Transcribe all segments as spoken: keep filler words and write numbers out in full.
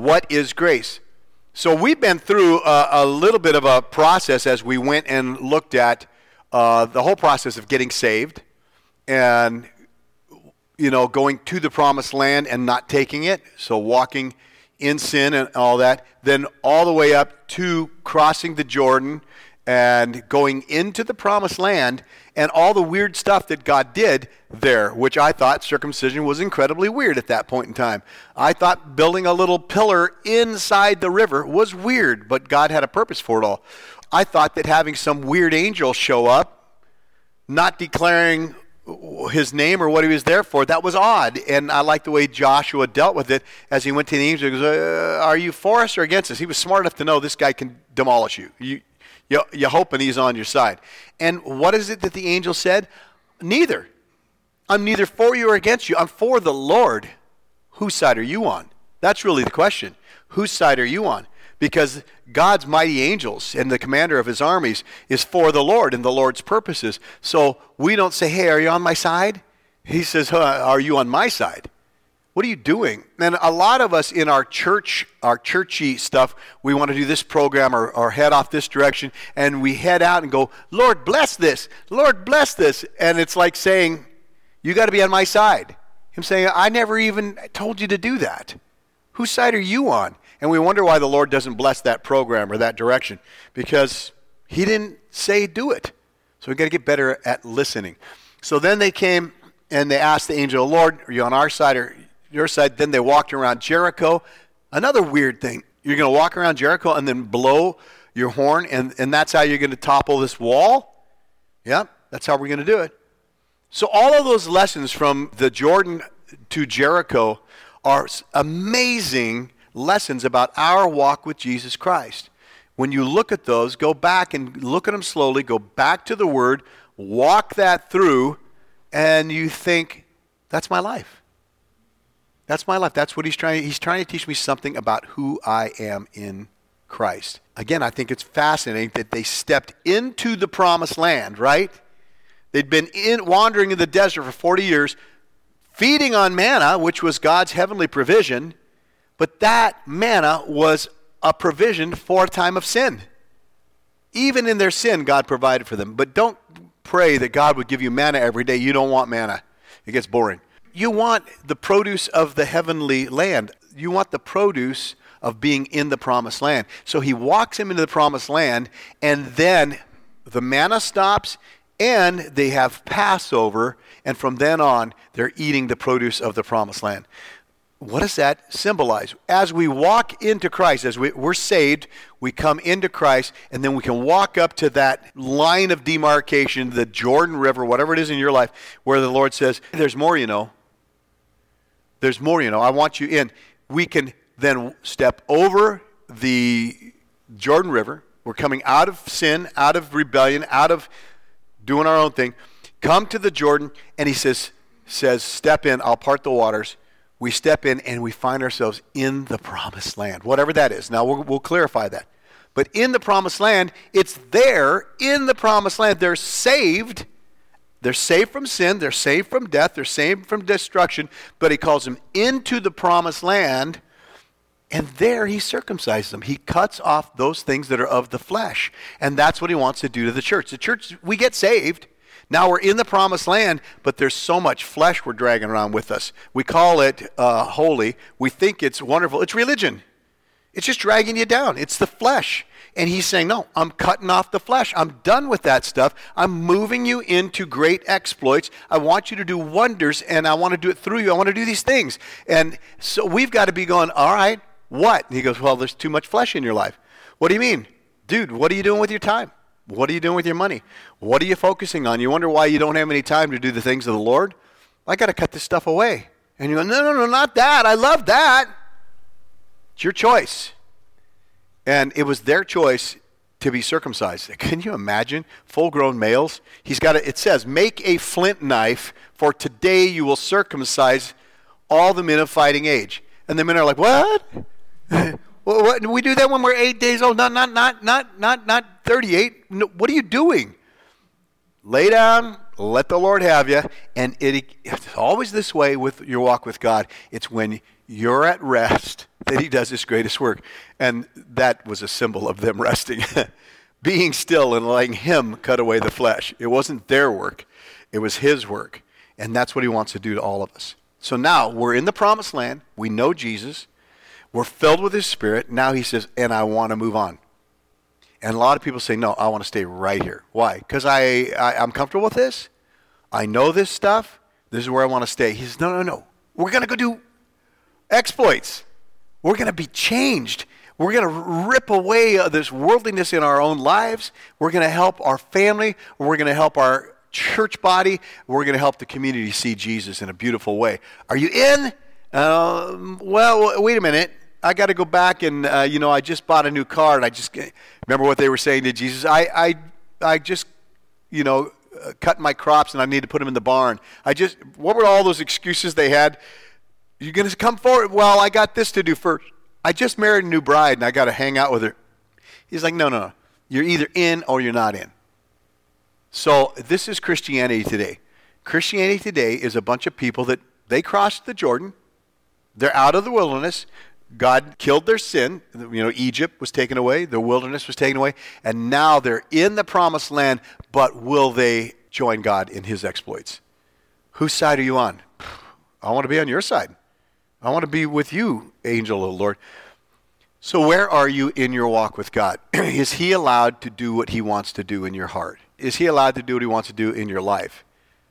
what is grace? So we've been through a, a little bit of a process as we went and looked at uh, the whole process of getting saved and, you know, going to the promised land and not taking it. So walking in sin and all that. Then all the way up to crossing the Jordan and going into the promised land and all the weird stuff that God did there, which I thought circumcision was incredibly weird at that point in time. I thought building a little pillar inside the river was weird, but God had a purpose for it all. I thought that having some weird angel show up, not declaring his name or what he was there for, that was odd. And I like the way Joshua dealt with it as he went to the angel. He goes, uh, are you for us or against us? He was smart enough to know this guy can demolish you. You You, you're hoping he's on your side. And what is it that the angel said? Neither. I'm neither for you or against you. I'm for the Lord. Whose side are you on? That's really the question. Whose side are you on? Because God's mighty angels and the commander of his armies is for the Lord and the Lord's purposes. So we don't say, hey, are you on my side? He says, huh, are you on my side? What are you doing? And a lot of us in our church, our churchy stuff, we want to do this program or, or head off this direction, and we head out and go, Lord, bless this. Lord, bless this. And it's like saying, you got to be on my side. Him saying, I never even told you to do that. Whose side are you on? And we wonder why the Lord doesn't bless that program or that direction, because he didn't say do it. So we've got to get better at listening. So then they came and they asked the angel, Lord, are you on our side or your side? Then they walked around Jericho. Another weird thing. You're going to walk around Jericho and then blow your horn, and, and that's how you're going to topple this wall? Yeah, that's how we're going to do it. So all of those lessons from the Jordan to Jericho are amazing lessons about our walk with Jesus Christ. When you look at those, go back and look at them slowly, go back to the Word, walk that through, and you think, that's my life. That's my life. That's what he's trying. He's trying to teach me something about who I am in Christ. Again, I think it's fascinating that they stepped into the promised land, right? They'd been in wandering in the desert for forty years, feeding on manna, which was God's heavenly provision, but that manna was a provision for a time of sin. Even in their sin, God provided for them. But don't pray that God would give you manna every day. You don't want manna. It gets boring. You want the produce of the heavenly land. You want the produce of being in the promised land. So he walks him into the promised land, and then the manna stops, and they have Passover, and from then on, they're eating the produce of the promised land. What does that symbolize? As we walk into Christ, as we, we're saved, we come into Christ, and then we can walk up to that line of demarcation, the Jordan River, whatever it is in your life, where the Lord says, there's more, you know. There's more, you know. I want you in. We can then step over the Jordan River. We're coming out of sin, out of rebellion, out of doing our own thing. Come to the Jordan, and he says, says, step in, I'll part the waters. We step in, and we find ourselves in the promised land, whatever that is. Now, we'll, we'll clarify that. But in the promised land, it's there in the promised land. They're saved. They're saved from sin. They're saved from death. They're saved from destruction. But he calls them into the promised land, and there he circumcises them. He cuts off those things that are of the flesh. And that's what he wants to do to the church. The church, we get saved. Now we're in the promised land, but there's so much flesh we're dragging around with us. We call it uh, holy. We think it's wonderful. It's religion. It's just dragging you down. It's the flesh. And he's saying, no, I'm cutting off the flesh. I'm done with that stuff. I'm moving you into great exploits. I want you to do wonders, and I want to do it through you. I want to do these things. And so we've got to be going, all right, what? And he goes, well, there's too much flesh in your life. What do you mean? Dude, what are you doing with your time? What are you doing with your money? What are you focusing on? You wonder why you don't have any time to do the things of the Lord? I got to cut this stuff away. And you go, no, no, no, not that. I love that. It's your choice. And it was their choice to be circumcised. Can you imagine full-grown males? He's got a, it says, make a flint knife, for today you will circumcise all the men of fighting age. And the men are like, what? Well, what, we do that when we're eight days old? Not, not, not, not, not, not thirty-eight. No, what are you doing? Lay down, let the Lord have you. And it, it's always this way with your walk with God. It's when you're at rest, then he does his greatest work. And that was a symbol of them resting. Being still and letting him cut away the flesh. It wasn't their work. It was his work. And that's what he wants to do to all of us. So now we're in the promised land. We know Jesus. We're filled with his Spirit. Now he says, and I want to move on. And a lot of people say, no, I want to stay right here. Why? Because I, I, I'm comfortable with this. I know this stuff. This is where I want to stay. He says, no, no, no. We're going to go do exploits. We're going to be changed. We're going to rip away this worldliness in our own lives. We're going to help our family. We're going to help our church body. We're going to help the community see Jesus in a beautiful way. Are you in? Um, well, wait a minute. I got to go back and, uh, you know, I just bought a new car. And I just, remember what they were saying to Jesus? I, I, I just, you know, uh, cut my crops and I need to put them in the barn. I just, what were all those excuses they had? You're going to come forward? Well, I got this to do first. I just married a new bride and I got to hang out with her. He's like, no, no, no. You're either in or you're not in. So this is Christianity today. Christianity today is a bunch of people that they crossed the Jordan. They're out of the wilderness. God killed their sin. You know, Egypt was taken away. The wilderness was taken away. And now they're in the promised land, but will they join God in his exploits? Whose side are you on? I want to be on your side. I want to be with you, angel of the Lord. So where are you in your walk with God? Is he allowed to do what he wants to do in your heart? Is he allowed to do what he wants to do in your life?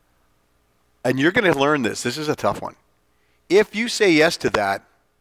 And you're going to learn this. This is a tough one. If you say yes to that,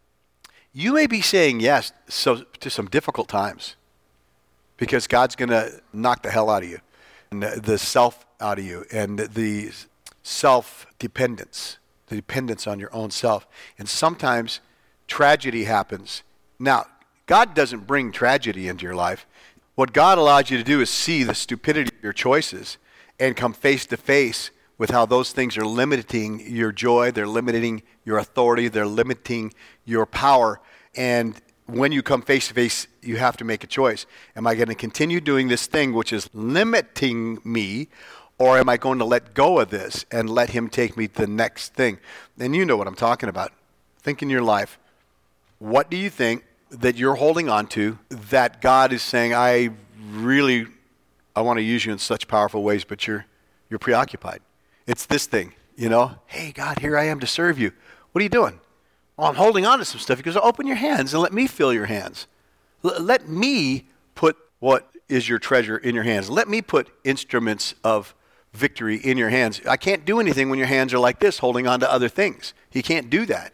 you may be saying yes so, to some difficult times because God's going to knock the hell out of you and the, the self out of you and the self-dependence. The dependence on your own self. And sometimes tragedy happens. Now, God doesn't bring tragedy into your life. What God allows you to do is see the stupidity of your choices and come face to face with how those things are limiting your joy, they're limiting your authority, they're limiting your power. And when you come face to face, you have to make a choice. Am I going to continue doing this thing which is limiting me? Or am I going to let go of this and let him take me to the next thing? And you know what I'm talking about. Think in your life. What do you think that you're holding on to that God is saying, I really, I want to use you in such powerful ways, but you're you're preoccupied. It's this thing, you know. Hey, God, here I am to serve you. What are you doing? Well, I'm holding on to some stuff. He goes, open your hands and let me fill your hands. L- let me put what is your treasure in your hands. Let me put instruments of victory in your hands. I can't do anything when your hands are like this, holding on to other things. He can't do that.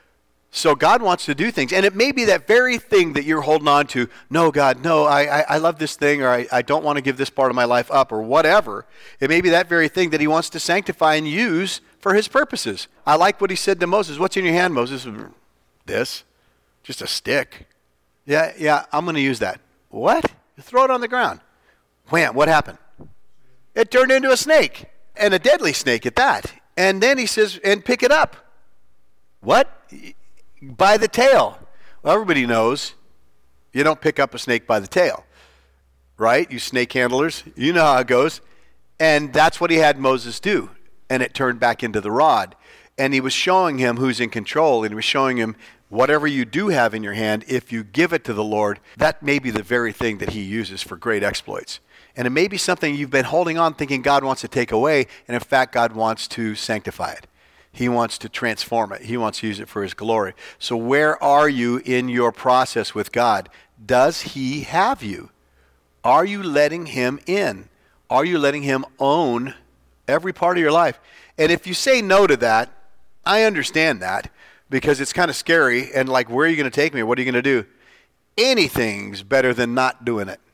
So God wants to do things. And it may be that very thing that you're holding on to. No, God, no, I, I, I love this thing, or I, I don't want to give this part of my life up, or whatever. It may be that very thing that he wants to sanctify and use for his purposes. I like what he said to Moses. What's in your hand, Moses? This. Just a stick. Yeah, yeah, I'm going to use that. What? Throw it on the ground. Wham, what happened? It turned into a snake, and a deadly snake at that. And then he says, and pick it up. What? By the tail. Well, everybody knows you don't pick up a snake by the tail, right? You snake handlers, you know how it goes. And that's what he had Moses do. And it turned back into the rod. And he was showing him who's in control, and he was showing him whatever you do have in your hand, if you give it to the Lord, that may be the very thing that he uses for great exploits. And it may be something you've been holding on thinking God wants to take away, and in fact, God wants to sanctify it. He wants to transform it. He wants to use it for his glory. So where are you in your process with God? Does he have you? Are you letting him in? Are you letting him own every part of your life? And if you say no to that, I understand that, because it's kind of scary, and like, where are you going to take me? What are you going to do? Anything's better than not doing it.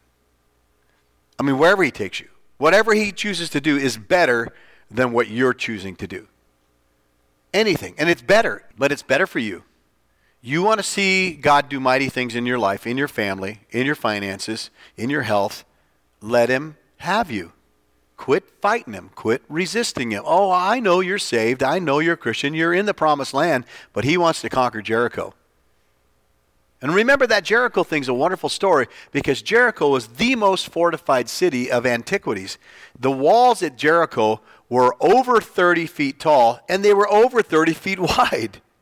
I mean, wherever he takes you, whatever he chooses to do is better than what you're choosing to do. Anything. And it's better, but it's better for you. You want to see God do mighty things in your life, in your family, in your finances, in your health. Let him have you. Quit fighting him. Quit resisting him. Oh, I know you're saved. I know you're a Christian. You're in the promised land, but he wants to conquer Jericho. And remember, that Jericho thing's a wonderful story, because Jericho was the most fortified city of antiquities. The walls at Jericho were over thirty feet tall, and they were over thirty feet wide.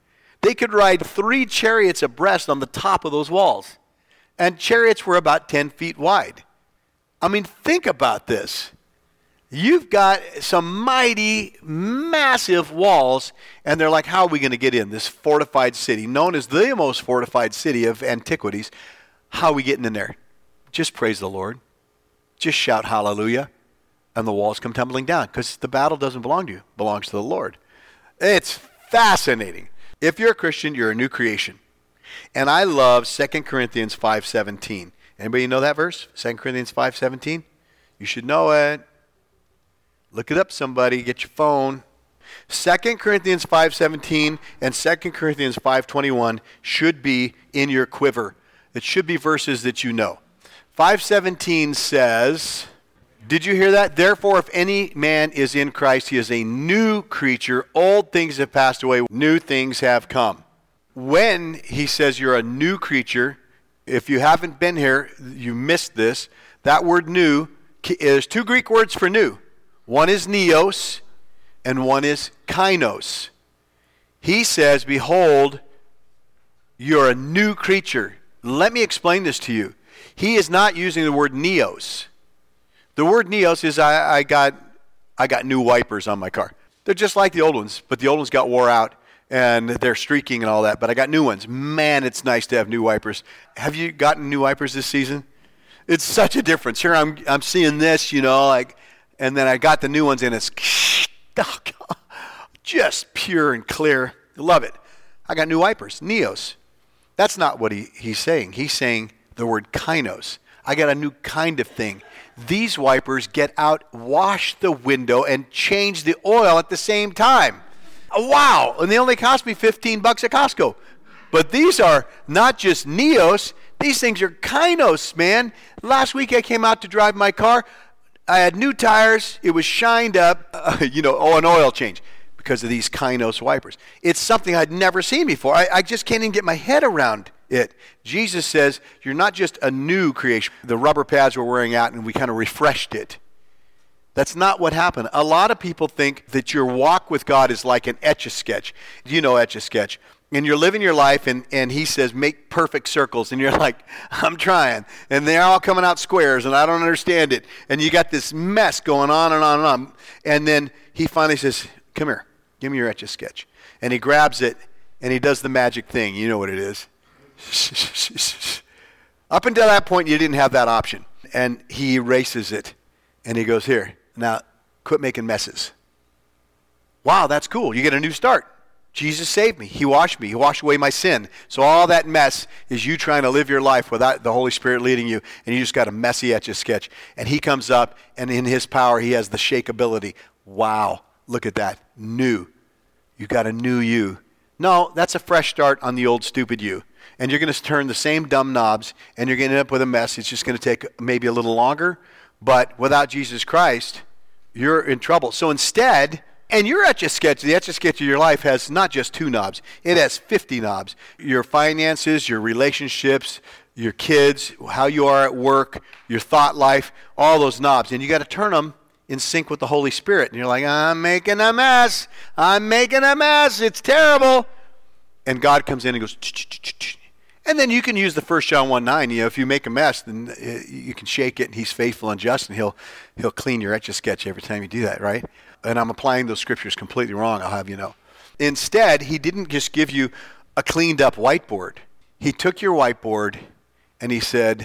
They could ride three chariots abreast on the top of those walls. And chariots were about ten feet wide. I mean, think about this. You've got some mighty, massive walls, and they're like, how are we going to get in this fortified city, known as the most fortified city of antiquities? How are we getting in there? Just praise the Lord. Just shout hallelujah, and the walls come tumbling down, because the battle doesn't belong to you. It belongs to the Lord. It's fascinating. If you're a Christian, you're a new creation. And I love Second Corinthians five seventeen. Anybody know that verse? Second Corinthians five seventeen? You should know it. Look it up, somebody. Get your phone. Second Corinthians five seventeen and Second Corinthians five twenty-one should be in your quiver. It should be verses that you know. five seventeen says, did you hear that? Therefore, if any man is in Christ, he is a new creature. Old things have passed away. New things have come. When he says you're a new creature, if you haven't been here, you missed this. That word new, there's two Greek words for new. One is neos, and one is kainos. He says, behold, you're a new creature. Let me explain this to you. He is not using the word neos. The word neos is I, I got I got new wipers on my car. They're just like the old ones, but the old ones got wore out, and they're streaking and all that, but I got new ones. Man, it's nice to have new wipers. Have you gotten new wipers this season? It's such a difference. Here I'm I'm seeing this, you know, like, and then I got the new ones, and it's just pure and clear. Love it. I got new wipers, neos. That's not what he, he's saying. He's saying the word kainos. I got a new kind of thing. These wipers get out, wash the window, and change the oil at the same time. Wow. And they only cost me fifteen bucks at Costco. But these are not just neos. These things are kainos, man. Last week I came out to drive my car. I had new tires. It was shined up, uh, you know, oh, an oil change because of these kainos wipers. It's something I'd never seen before. I, I just can't even get my head around it. Jesus says you're not just a new creation. The rubber pads we're wearing out, and we kind of refreshed it. That's not what happened. A lot of people think that your walk with God is like an Etch-a-Sketch. You know Etch-a-Sketch. And you're living your life, and, and he says, make perfect circles. And you're like, I'm trying. And they're all coming out squares, and I don't understand it. And you got this mess going on and on and on. And then he finally says, come here. Give me your Etch-a-Sketch. And he grabs it, and he does the magic thing. You know what it is. Up until that point, you didn't have that option. And he erases it, and he goes, here, now quit making messes. Wow, that's cool. You get a new start. Jesus saved me. He washed me. He washed away my sin. So all that mess is you trying to live your life without the Holy Spirit leading you, and you just got a messy Etch-a-Sketch. And he comes up, and in his power, he has the shakeability. Wow, look at that. New. You got a new you. No, that's a fresh start on the old stupid you. And you're going to turn the same dumb knobs, and you're going to end up with a mess. It's just going to take maybe a little longer. But without Jesus Christ, you're in trouble. So instead, and your Etch-a-Sketch, the Etch-a-Sketch of your life has not just two knobs. It has fifty knobs. Your finances, your relationships, your kids, how you are at work, your thought life, all those knobs. And you got to turn them in sync with the Holy Spirit. And you're like, I'm making a mess. I'm making a mess. It's terrible. And God comes in and goes, ch-ch-ch-ch. And then you can use the First John one nine. You know, if you make a mess, then you can shake it, and he's faithful and just, and he'll he'll clean your Etch-a-Sketch every time you do that, right? And I'm applying those scriptures completely wrong, I'll have you know. Instead, he didn't just give you a cleaned up whiteboard. He took your whiteboard and he said,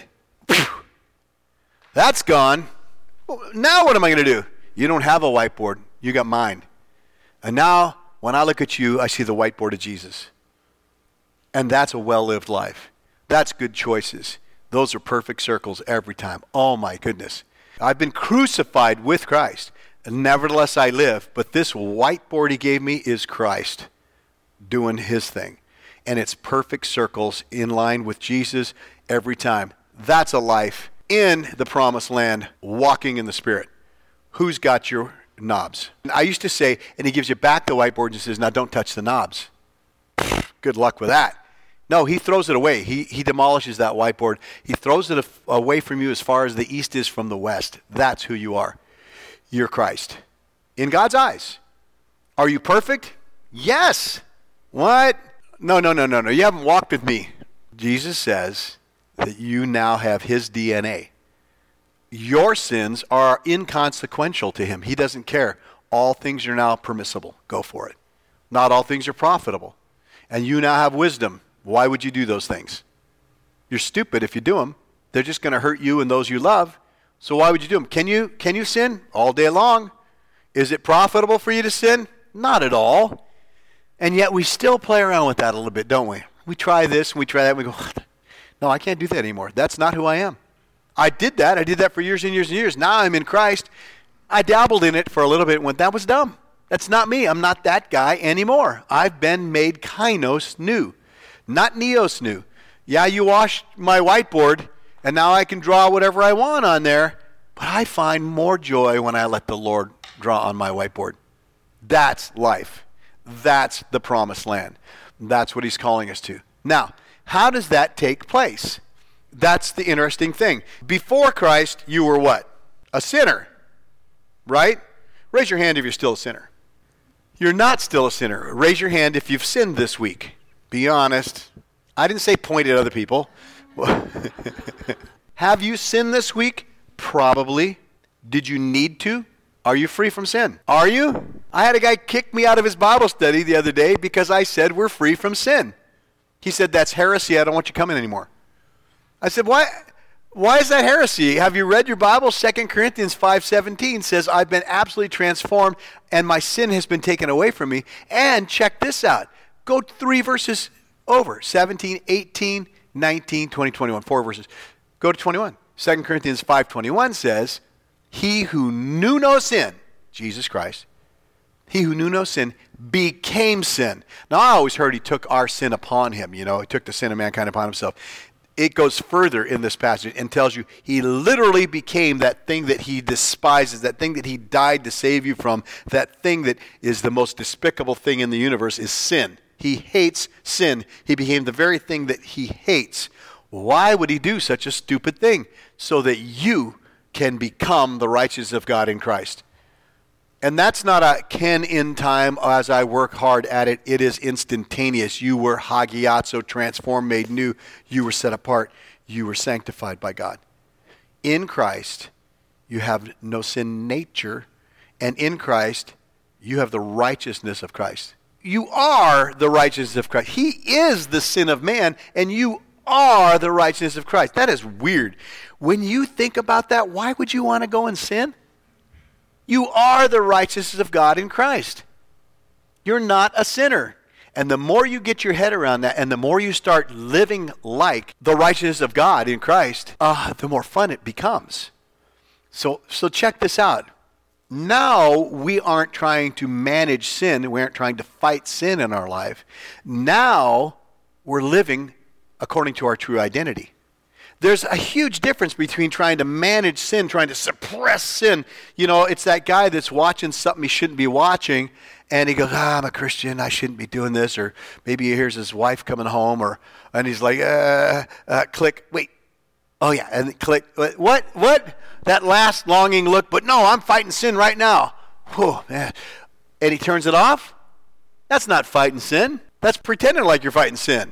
that's gone. Now what am I going to do? You don't have a whiteboard. You got mine. And now when I look at you, I see the whiteboard of Jesus. And that's a well-lived life. That's good choices. Those are perfect circles every time. Oh my goodness. I've been crucified with Christ. Nevertheless I live, but this whiteboard he gave me is Christ doing his thing. And it's perfect circles in line with Jesus every time. That's a life in the promised land, walking in the Spirit. Who's got your knobs? I used to say, and he gives you back the whiteboard and says, now don't touch the knobs. Good luck with that. No, he throws it away. He he demolishes that whiteboard. He throws it af- away from you as far as the east is from the west. That's who you are. You're Christ. In God's eyes. Are you perfect? Yes. What? No, no, no, no, no. You haven't walked with me. Jesus says that you now have his D N A. Your sins are inconsequential to him. He doesn't care. All things are now permissible. Go for it. Not all things are profitable. And you now have wisdom. Why would you do those things? You're stupid if you do them. They're just going to hurt you and those you love. So why would you do them? Can you, can you sin? All day long. Is it profitable for you to sin? Not at all. And yet we still play around with that a little bit, don't we? We try this and we try that and we go, no, I can't do that anymore. That's not who I am. I did that. I did that for years and years and years. Now I'm in Christ. I dabbled in it for a little bit and went, that was dumb. That's not me. I'm not that guy anymore. I've been made kainos new, not neos new. Yeah, you washed my whiteboard and now I can draw whatever I want on there, but I find more joy when I let the Lord draw on my whiteboard. That's life. That's the promised land. That's what he's calling us to. Now, how does that take place? That's the interesting thing. Before Christ, you were what? A sinner, right? Raise your hand if you're still a sinner. You're not still a sinner. Raise your hand if you've sinned this week. Be honest. I didn't say point at other people. Have you sinned this week? Probably. Did you need to? Are you free from sin? Are you? I had a guy kick me out of his Bible study the other day because I said we're free from sin. He said, that's heresy. I don't want you coming anymore. I said, why, why is that heresy? Have you read your Bible? Second Corinthians five seventeen says, I've been absolutely transformed and my sin has been taken away from me. And check this out. Go three verses over. seventeen, eighteen, nineteen, twenty, twenty-one. Four verses. Go to twenty-one. Second Corinthians five twenty-one says, he who knew no sin, Jesus Christ, he who knew no sin became sin. Now, I always heard he took our sin upon him. You know, he took the sin of mankind upon himself. It goes further in this passage and tells you he literally became that thing that he despises, that thing that he died to save you from, that thing that is the most despicable thing in the universe is sin. He hates sin. He became the very thing that he hates. Why would he do such a stupid thing? So that you can become the righteousness of God in Christ. And that's not a can in time as I work hard at it. It is instantaneous. You were hagiazo, transformed, made new. You were set apart. You were sanctified by God. In Christ, you have no sin nature. And in Christ, you have the righteousness of Christ. You are the righteousness of Christ. He is the sin of man, and you are the righteousness of Christ. That is weird. When you think about that, why would you want to go and sin? You are the righteousness of God in Christ. You're not a sinner. And the more you get your head around that, and the more you start living like the righteousness of God in Christ, uh, the more fun it becomes. So, so check this out. Now we aren't trying to manage sin. We aren't trying to fight sin in our life. Now we're living according to our true identity. There's a huge difference between trying to manage sin, trying to suppress sin. You know, it's that guy that's watching something he shouldn't be watching, and he goes, ah, I'm a Christian, I shouldn't be doing this. Or maybe he hears his wife coming home, or and he's like, uh, uh, click, wait. Oh, yeah, and click. What? What? That last longing look, but no, I'm fighting sin right now. Whew, man. And he turns it off? That's not fighting sin. That's pretending like you're fighting sin.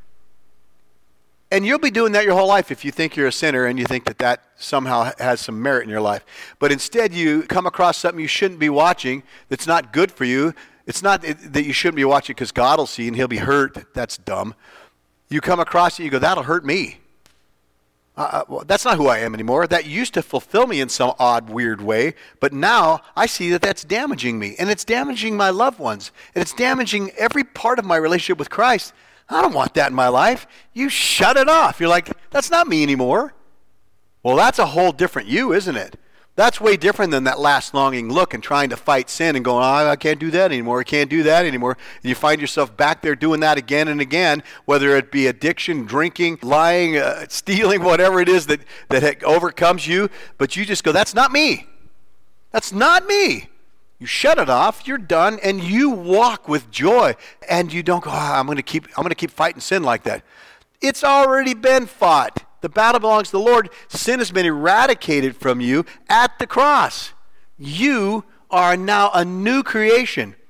And you'll be doing that your whole life if you think you're a sinner and you think that that somehow has some merit in your life. But instead you come across something you shouldn't be watching that's not good for you. It's not that you shouldn't be watching because God will see and he'll be hurt. That's dumb. You come across it and you go, that'll hurt me. Uh, well, that's not who I am anymore. That used to fulfill me in some odd, weird way. But now I see that that's damaging me. And it's damaging my loved ones. And it's damaging every part of my relationship with Christ. I don't want that in my life. You shut it off. You're like, that's not me anymore. Well, that's a whole different you, isn't it? That's way different than that last longing look and trying to fight sin and going, oh, I can't do that anymore. I can't do that anymore. And you find yourself back there doing that again and again, whether it be addiction, drinking, lying, uh, stealing, whatever it is that, that overcomes you. But you just go, that's not me. That's not me. You shut it off, you're done, and you walk with joy. And you don't go, oh, I'm going to keep I'm going to keep fighting sin like that. It's already been fought. The battle belongs to the Lord. Sin has been eradicated from you at the cross. You are now a new creation.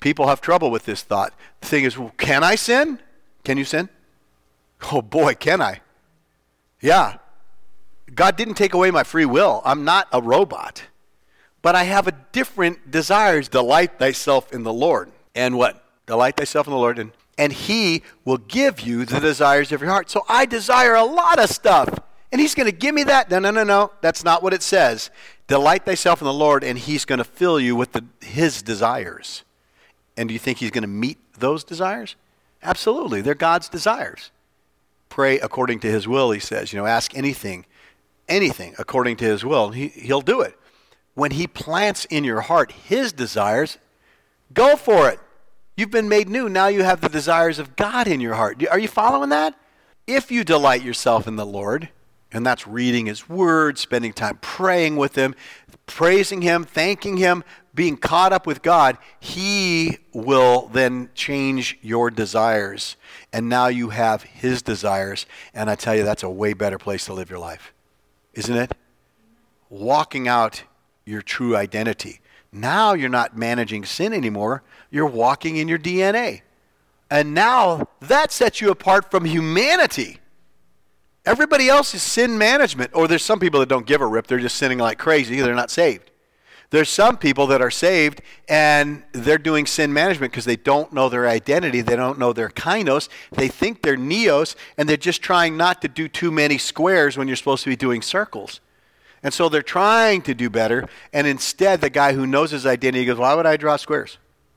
People have trouble with this thought. The thing is, well, can I sin? Can you sin? Oh boy, can I? Yeah. God didn't take away my free will. I'm not a robot. But I have a different desires. Delight thyself in the Lord. And what? Delight thyself in the Lord, and, and he will give you the desires of your heart. So I desire a lot of stuff. And he's going to give me that? No, no, no, no. That's not what it says. Delight thyself in the Lord, and he's going to fill you with the, his desires. And do you think he's going to meet those desires? Absolutely. They're God's desires. Pray according to his will, he says. You know, ask anything, anything according to his will. He, he'll do it. When he plants in your heart his desires, go for it. You've been made new. Now you have the desires of God in your heart. Are you following that? If you delight yourself in the Lord, and that's reading his word, spending time praying with him, praising him, thanking him, being caught up with God, he will then change your desires. And now you have his desires. And I tell you, that's a way better place to live your life. Isn't it? Walking out your true identity. Now you're not managing sin anymore. You're walking in your D N A. And now that sets you apart from humanity. Everybody else is sin management. Or there's some people that don't give a rip. They're just sinning like crazy. They're not saved. There's some people that are saved and they're doing sin management because they don't know their identity. They don't know their kainos. They think they're neos, and they're just trying not to do too many squares when you're supposed to be doing circles. And so they're trying to do better, and instead the guy who knows his identity goes, why would I draw squares?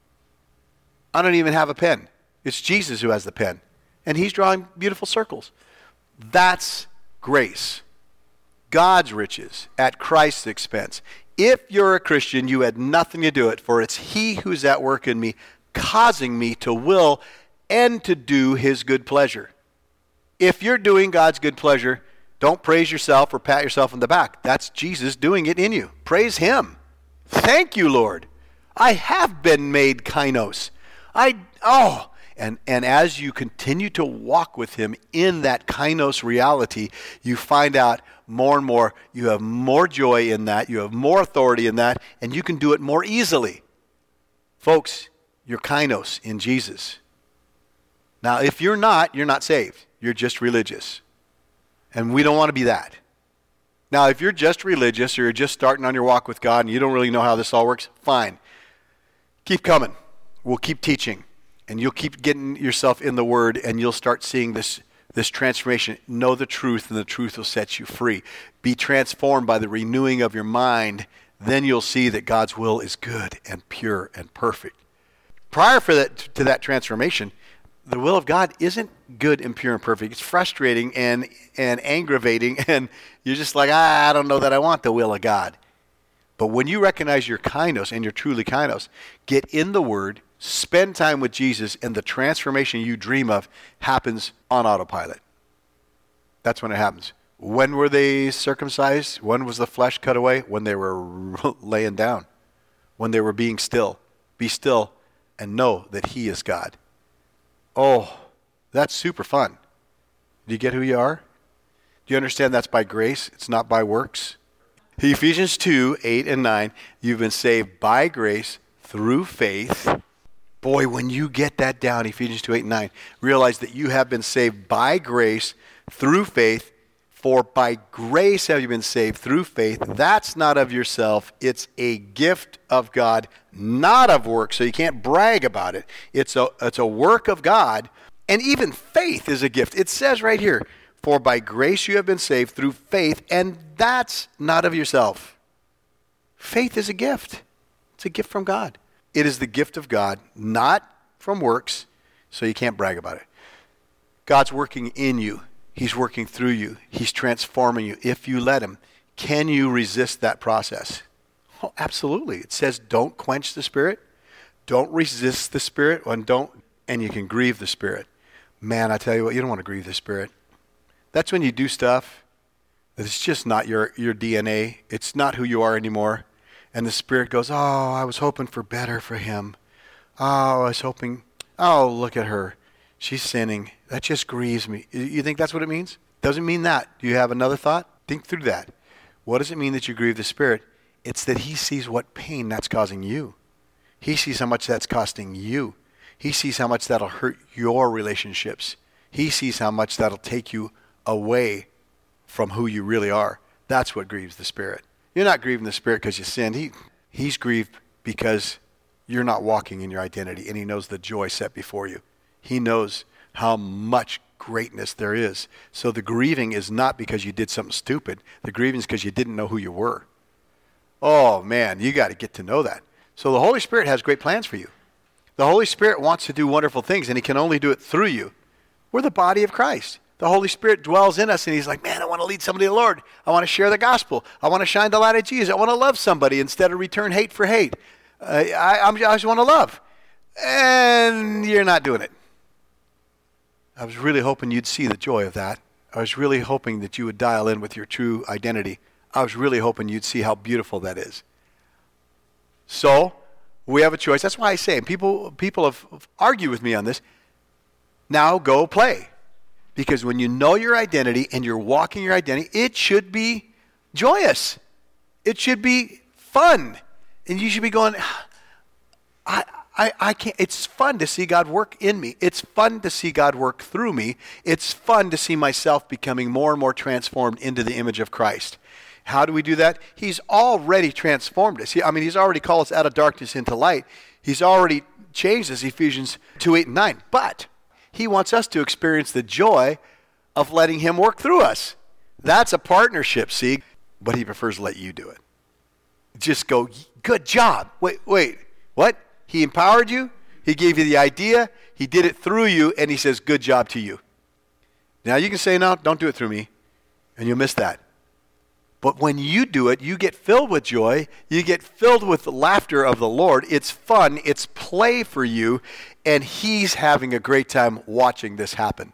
I don't even have a pen. It's Jesus who has the pen, and he's drawing beautiful circles. That's grace. God's riches at Christ's expense. If you're a Christian, you had nothing to do it, for it's he who's at work in me, causing me to will and to do his good pleasure. If you're doing God's good pleasure, don't praise yourself or pat yourself on the back. That's Jesus doing it in you. Praise him. Thank you, Lord. I have been made kainos. I, oh, and, and as you continue to walk with him in that kainos reality, you find out more and more, you have more joy in that, you have more authority in that, and you can do it more easily. Folks, you're kainos in Jesus. Now, if you're not, you're not saved. You're just religious. And we don't want to be that. Now, if you're just religious or you're just starting on your walk with God and you don't really know how this all works, fine. Keep coming. We'll keep teaching. And you'll keep getting yourself in the Word, and you'll start seeing this, this transformation. Know the truth, and the truth will set you free. Be transformed by the renewing of your mind. Then you'll see that God's will is good and pure and perfect. Prior for that, to that transformation, the will of God isn't good and pure and perfect. It's frustrating and, and aggravating, and you're just like, ah, I don't know that I want the will of God. But when you recognize your kainos, and you're truly kainos, get in the Word, spend time with Jesus, and the transformation you dream of happens on autopilot. That's when it happens. When were they circumcised? When was the flesh cut away? When they were laying down. When they were being still. Be still and know that he is God. Oh, that's super fun. Do you get who you are? Do you understand that's by grace? It's not by works? Ephesians two, eight and nine, you've been saved by grace through faith. Boy, when you get that down, Ephesians two, eight and nine, realize that you have been saved by grace through faith. For by grace have you been saved through faith. That's not of yourself. It's a gift of God, not of works. So you can't brag about it. It's a, it's a work of God. And even faith is a gift. It says right here, for by grace you have been saved through faith, and that's not of yourself. Faith is a gift. It's a gift from God. It is the gift of God, not from works, so you can't brag about it. God's working in you. He's working through you. He's transforming you if you let him. Can you resist that process? Oh, absolutely. It says don't quench the Spirit. Don't resist the Spirit, and don't, and you can grieve the Spirit. Man, I tell you what, you don't want to grieve the Spirit. That's when you do stuff that it's just not your, your D N A. It's not who you are anymore. And the Spirit goes, oh, I was hoping for better for him. Oh, I was hoping, oh, look at her. She's sinning. That just grieves me. You think that's what it means? Doesn't mean that. Do you have another thought? Think through that. What does it mean that you grieve the Spirit? It's that he sees what pain that's causing you. He sees how much that's costing you. He sees how much that'll hurt your relationships. He sees how much that'll take you away from who you really are. That's what grieves the Spirit. You're not grieving the Spirit because you sinned. He, he's grieved because you're not walking in your identity, and he knows the joy set before you. He knows how much greatness there is. So the grieving is not because you did something stupid. The grieving is because you didn't know who you were. Oh, man, you got to get to know that. So the Holy Spirit has great plans for you. The Holy Spirit wants to do wonderful things, and he can only do it through you. We're the body of Christ. The Holy Spirit dwells in us, and he's like, man, I want to lead somebody to the Lord. I want to share the gospel. I want to shine the light of Jesus. I want to love somebody instead of return hate for hate. Uh, I, I'm, I just want to love. And you're not doing it. I was really hoping you'd see the joy of that. I was really hoping that you would dial in with your true identity. I was really hoping you'd see how beautiful that is. So, we have a choice. That's why I say, and people, people have argued with me on this, now go play. Because when you know your identity and you're walking your identity, it should be joyous. It should be fun. And you should be going, I, I, I can't, it's fun to see God work in me. It's fun to see God work through me. It's fun to see myself becoming more and more transformed into the image of Christ. How do we do that? He's already transformed us. He, I mean, he's already called us out of darkness into light. He's already changed us, Ephesians two, eight, and nine. But he wants us to experience the joy of letting him work through us. That's a partnership, see? But he prefers to let you do it. Just go, good job. Wait, wait, what? He empowered you? He gave you the idea. He did it through you, and he says, good job to you. Now you can say, no, don't do it through me, and you'll miss that. But when you do it, you get filled with joy. You get filled with the laughter of the Lord. It's fun. It's play for you. And he's having a great time watching this happen.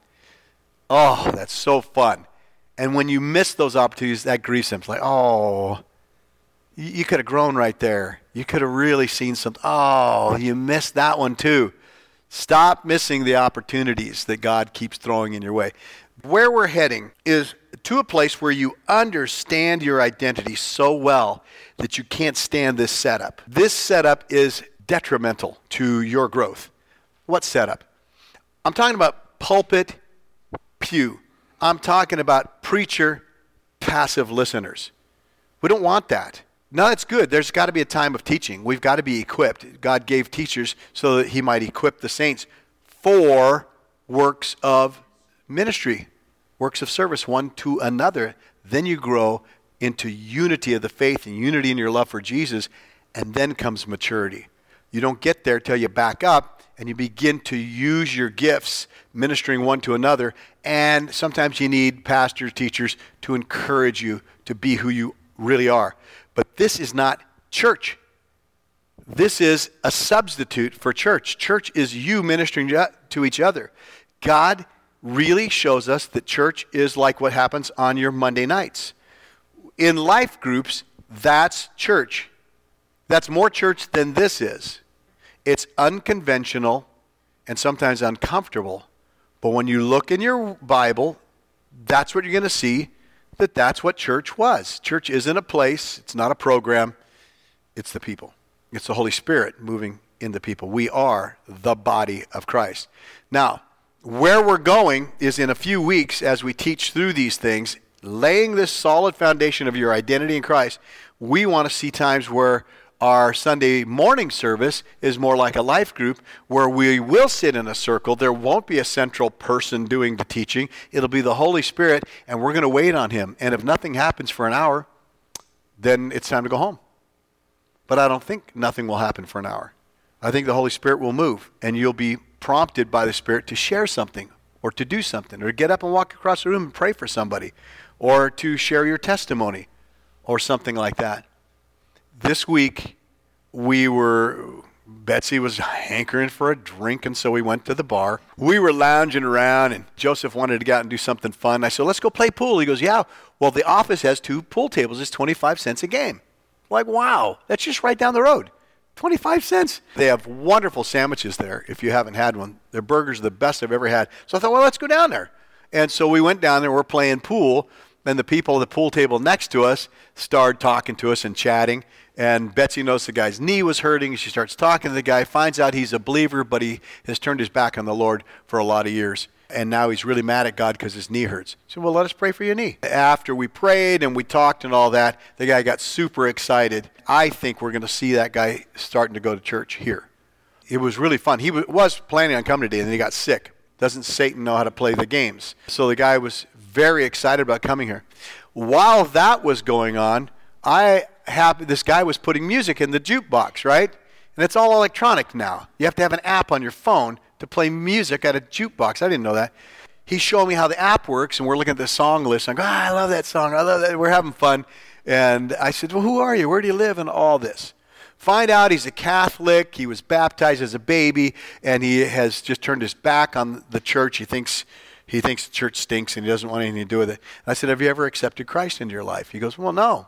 Oh, that's so fun. And when you miss those opportunities, that grieves him. It's like, oh, you, you could have grown right there. You could have really seen something. Oh, you missed that one too. Stop missing the opportunities that God keeps throwing in your way. Where we're heading is to a place where you understand your identity so well that you can't stand this setup. This setup is detrimental to your growth. What setup? I'm talking about pulpit, pew. I'm talking about preacher, passive listeners. We don't want that. No, it's good. There's got to be a time of teaching. We've got to be equipped. God gave teachers so that he might equip the saints for works of ministry, works of service one to another. Then you grow into unity of the faith and unity in your love for Jesus, and then comes maturity. You don't get there till you back up and you begin to use your gifts ministering one to another, and sometimes you need pastors, teachers to encourage you to be who you really are. But this is not church. This is a substitute for church. Church is you ministering to each other. God really shows us that church is like what happens on your Monday nights. In life groups, that's church. That's more church than this is. It's unconventional and sometimes uncomfortable. But when you look in your Bible, that's what you're going to see, that that's what church was. Church isn't a place. It's not a program. It's the people. It's the Holy Spirit moving in the people. We are the body of Christ. Now, where we're going is in a few weeks as we teach through these things, laying this solid foundation of your identity in Christ. We want to see times where our Sunday morning service is more like a life group where we will sit in a circle. There won't be a central person doing the teaching. It'll be the Holy Spirit, and we're going to wait on him. And if nothing happens for an hour, then it's time to go home. But I don't think nothing will happen for an hour. I think the Holy Spirit will move, and you'll be prompted by the Spirit to share something or to do something or to get up and walk across the room and pray for somebody or to share your testimony or something like that. This week, we were, Betsy was hankering for a drink, and so we went to the bar. We were lounging around, and Joseph wanted to go out and do something fun. I said, let's go play pool. He goes, yeah, well, the office has two pool tables. It's twenty-five cents a game. Like, wow, that's just right down the road. twenty-five cents. They have wonderful sandwiches there if you haven't had one. Their burgers are the best I've ever had. So I thought, well, let's go down there. And so we went down there. We're playing pool. And the people at the pool table next to us started talking to us and chatting. And Betsy knows the guy's knee was hurting. She starts talking to the guy, finds out he's a believer, but he has turned his back on the Lord for a lot of years. And now he's really mad at God because his knee hurts. She said, well, let us pray for your knee. After we prayed and we talked and all that, the guy got super excited. I think we're going to see that guy starting to go to church here. It was really fun. He was planning on coming today, and then he got sick. Doesn't Satan know how to play the games? So the guy was very excited about coming here. While that was going on, I have, this guy was putting music in the jukebox, right? And it's all electronic now. You have to have an app on your phone to play music at a jukebox. I didn't know that. He's showing me how the app works, and we're looking at the song list. I go, ah, I love that song. I love that. We're having fun. And I said, well, who are you? Where do you live? And all this. Find out he's a Catholic. He was baptized as a baby, and he has just turned his back on the church. He thinks he thinks the church stinks, and he doesn't want anything to do with it. And I said, have you ever accepted Christ into your life? He goes, well, no.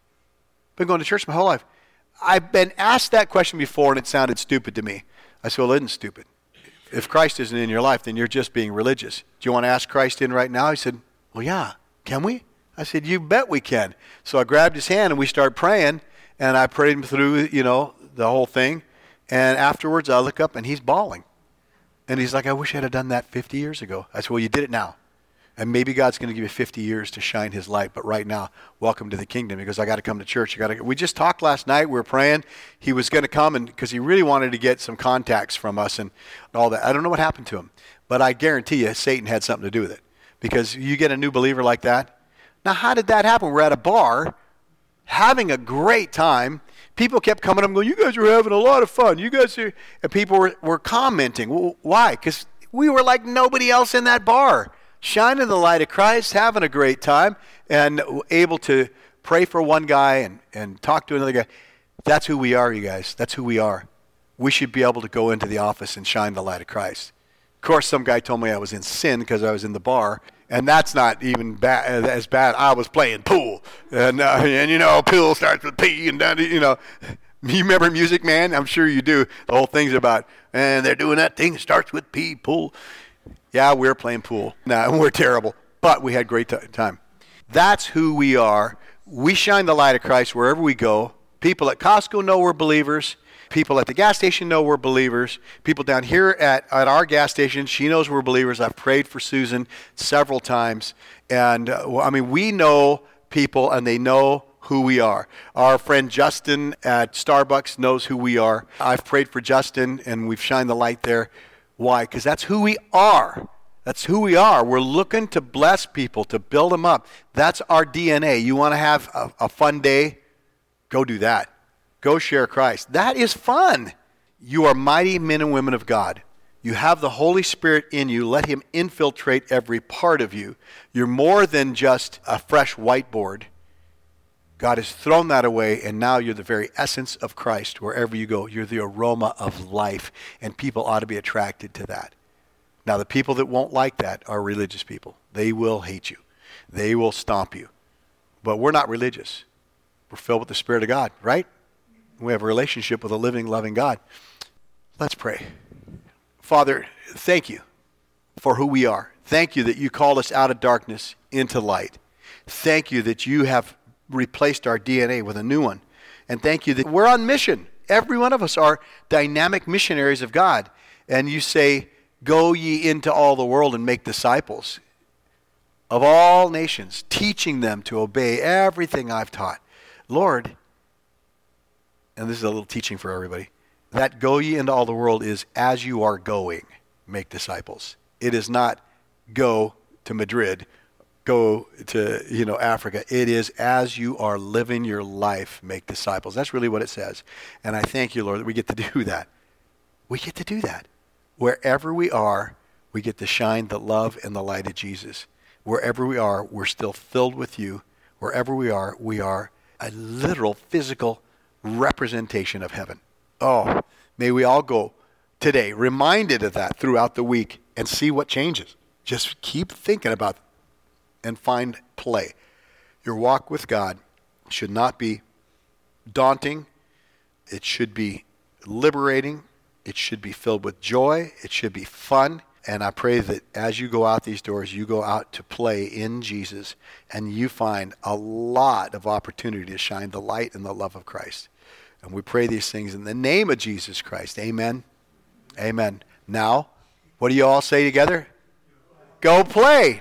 Been going to church my whole life. I've been asked that question before, and it sounded stupid to me. I said, well, it isn't stupid. If Christ isn't in your life, then you're just being religious. Do you want to ask Christ in right now? He said, well, yeah. Can we? I said, you bet we can. So I grabbed his hand, and we started praying. And I prayed him through, you know, the whole thing. And afterwards, I look up, and he's bawling. And he's like, I wish I had done that fifty years ago. I said, well, you did it now. And maybe God's going to give you fifty years to shine his light. But right now, welcome to the kingdom. He goes, I got to come to church. I got to. We just talked last night. We were praying. He was going to come and because he really wanted to get some contacts from us and all that. I don't know what happened to him. But I guarantee you, Satan had something to do with it. Because you get a new believer like that. Now, how did that happen? We're at a bar, having a great time. People kept coming up and going, you guys are having a lot of fun. You guys are, and people were, were commenting. Well, why? Because we were like nobody else in that bar, shining the light of Christ, having a great time, and able to pray for one guy and, and talk to another guy. That's who we are, you guys. That's who we are. We should be able to go into the office and shine the light of Christ. Of course, some guy told me I was in sin because I was in the bar. And that's not even bad, as bad. I was playing pool, and uh, and you know, pool starts with P, and you know, you remember Music Man? I'm sure you do. The whole thing's about, and they're doing that thing that starts with P, pool. Yeah, we're playing pool. No, we're terrible, but we had great t- time. That's who we are. We shine the light of Christ wherever we go. People at Costco know we're believers. People at the gas station know we're believers. People down here at, at our gas station, she knows we're believers. I've prayed for Susan several times. And, uh, well, I mean, we know people, and they know who we are. Our friend Justin at Starbucks knows who we are. I've prayed for Justin, and we've shined the light there. Why? Because that's who we are. That's who we are. We're looking to bless people, to build them up. That's our D N A. You want to have a, a fun day? Go do that. Go share Christ. That is fun. You are mighty men and women of God. You have the Holy Spirit in you. Let him infiltrate every part of you. You're more than just a fresh whiteboard. God has thrown that away, and now you're the very essence of Christ wherever you go. You're the aroma of life, and people ought to be attracted to that. Now, the people that won't like that are religious people. They will hate you. They will stomp you. But we're not religious. We're filled with the Spirit of God, right? We have a relationship with a living, loving God. Let's pray. Father, thank you for who we are. Thank you that you called us out of darkness into light. Thank you that you have replaced our D N A with a new one. And thank you that we're on mission. Every one of us are dynamic missionaries of God. And you say, go ye into all the world and make disciples of all nations, teaching them to obey everything I've taught. Lord, and this is a little teaching for everybody, that go ye into all the world is as you are going, make disciples. It is not go to Madrid, go to, you know, Africa. It is as you are living your life, make disciples. That's really what it says. And I thank you, Lord, that we get to do that. We get to do that. Wherever we are, we get to shine the love and the light of Jesus. Wherever we are, we're still filled with you. Wherever we are, we are a literal physical representation of heaven. Oh, may we all go today reminded of that throughout the week and see what changes. Just keep thinking about it and find play. Your walk with God should not be daunting. It should be liberating. It should be filled with joy. It should be fun. And I pray that as you go out these doors, you go out to play in Jesus, and you find a lot of opportunity to shine the light and the love of Christ. And we pray these things in the name of Jesus Christ. Amen. Amen. Now, what do you all say together? Go play.